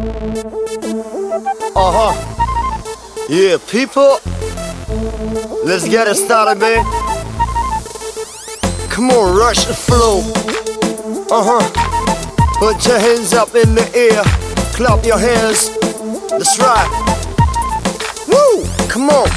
Yeah, people, let's get it started, man. Come on, rush the flow. Put your hands up in the air, clap your hands. That's right. Woo, come on.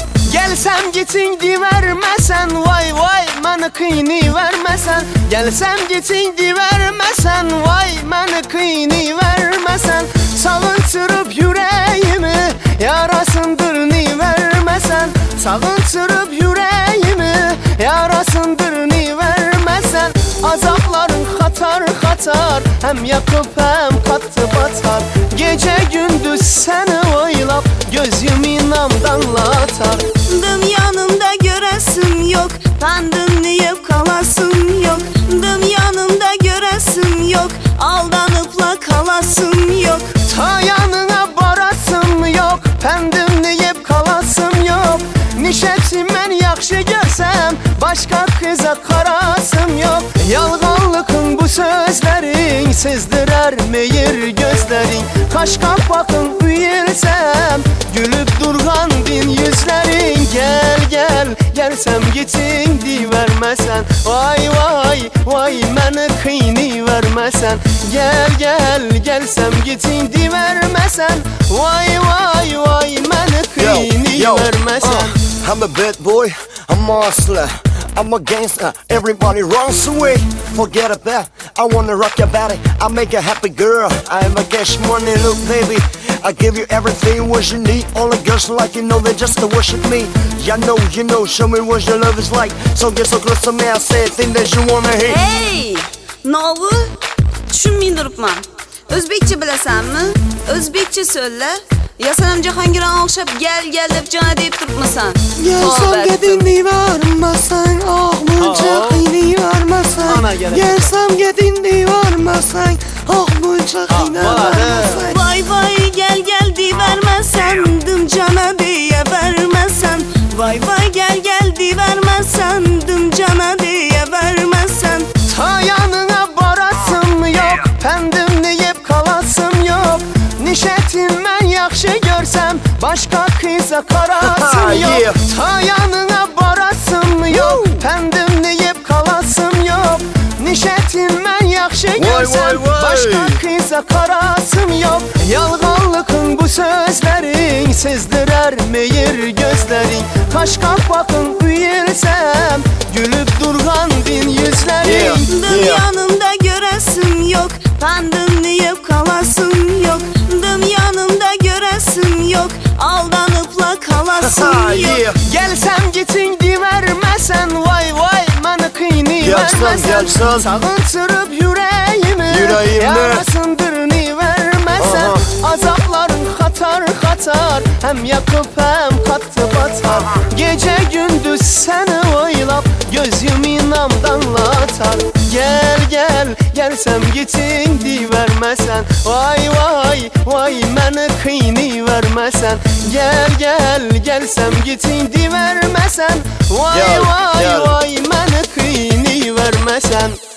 Gelsem gitin vermesen, vay vay bana kıyını vermesen. Gelsem gitin vermesen, vay bana kıyını vermesen. Salıntırıp yüreğimi, yarasındırını vermesen. Salıntırıp yüreğimi, yarasındırını vermesen. Azapların katar katar, hem yakıp hem katı batar. Gece gündüz seni oylap, gözüm inam damlatar. Dım yanımda göresim yok, ben dinleyip kalasım yok. Dım yanımda göresim yok, aldanıpla kalasım yok. Ta yanına barasım yok, ben dinleyip kalasım yok. Nişetim ben yakşı görsem, başka kıza karasım yok. Yalğanlıkın bu sözlerin, sezdirer meyir gözlerin. Kaş kapakın üyersem, gülüp durgan din yüzlerin. Gel gel, gelsem gitin vermesen. Vay vay vay bana kıyını vermesen. Gel gel, gelsem gitin vermesen. Vay vay vay bana kıyını vermesen. I'm a bad boy, I'm a hustler, I'm a gangster, everybody runs away. Forget about, I wanna rock your body, I make a happy girl. I am a cash money, look baby, I give you everything what you need. All the girls like you know they just to worship me. You know, show me what your love is like. So get so close to me, I say a thing that you wanna hear. Hey, ne oldu? Düşünmeyin durupman. Özbekçe bilesenmi? Özbekçe söyle. Ya sen Cihangir'a okşap gel gel dep cana deyip durupmasan. Gelsem gedini vermesen, ahmunca kıyını vermesen. Gelsem gedini vermesen, ahmunca kıyını vermesen. Vay vay gel gel di vermesen, dım cana diye vermesen. Vay vay gel gel di vermesen, dım cana diye vermesen. Ta yanına barasım yok, pendim deyip kalasım yok. Nişetim ben yakşı görsem, başka kıza karasım yok. Ta yanına barasım yok, pendim deyip kalasım yok. Nişetim ben yakşı görsem, başka kıza karasım yok. Yalğanlıkın bu sözlerin, sezdirer meyir gözlerin. Kaş kapakın üyersem, gülüp durgan din yüzlerin. Dım yanımda göresim yok, ben dinleyip kalasım yok. Dım yanımda göresim yok, aldanıpla kalasım yok. Gelsem gitin vermesen, vay vay bana kıyını vermesen. Salıntırıp yüreğimi, yarasındırını vermesen. Azapların katar katar, hem yakıp hem katı batar. Gece gündüz seni oylap, gözüm inam damlatar. Gel gel, gelsem gitin vermesen. Vay vay vay bana kıyını vermesen. Gel gel, gelsem gitin vermesen. Vay vay vay bana kıyını vermesen.